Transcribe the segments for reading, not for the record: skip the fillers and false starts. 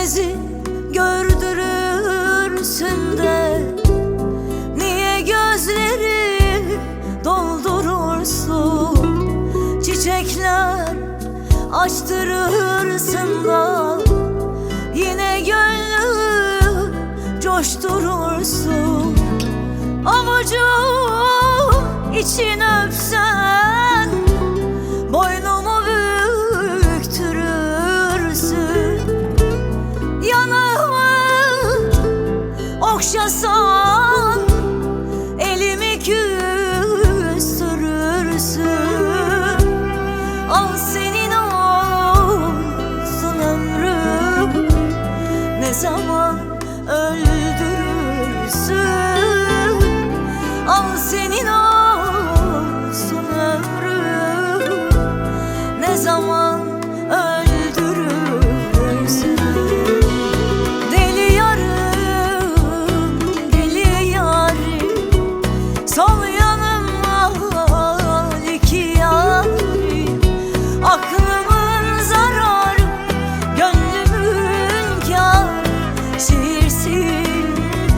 Görmezi gördürürsün de niye gözleri doldurursun? Çiçekler açtırırsın da yine gönlü coşturursun. Avucum için öpsen boynumu büktürürsün. Yanağımı okşasan elimi küstürürsün. Al senin olsun ömrüm, ne zaman öldürürsün. Al senin olsun ömrüm, ne zaman öldürürsün. Deli yarım, deli yarim, sol yanım al iki yarim. Aklımın zararı, gönlümün kârı, şiirsin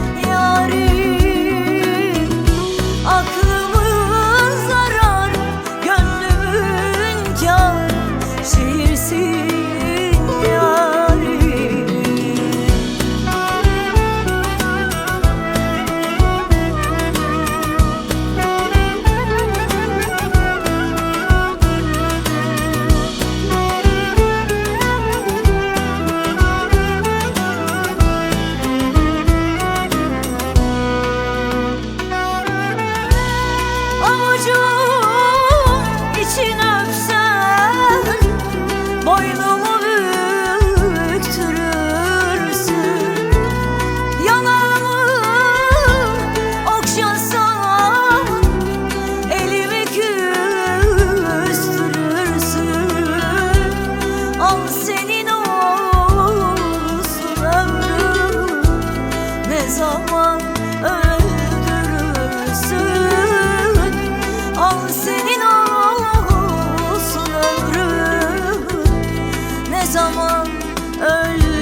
yarim. Aklımın zararı, gönlümün kârı, şiirsin yarim. Avucum için öpsen boynumu büktürürsün. Yanağımı okşasan elimi küstürürsün. Al senin olsun ömrüm, ne zaman öldürürsün. Al senin olsun ömrüm, ne zaman öldürürsün.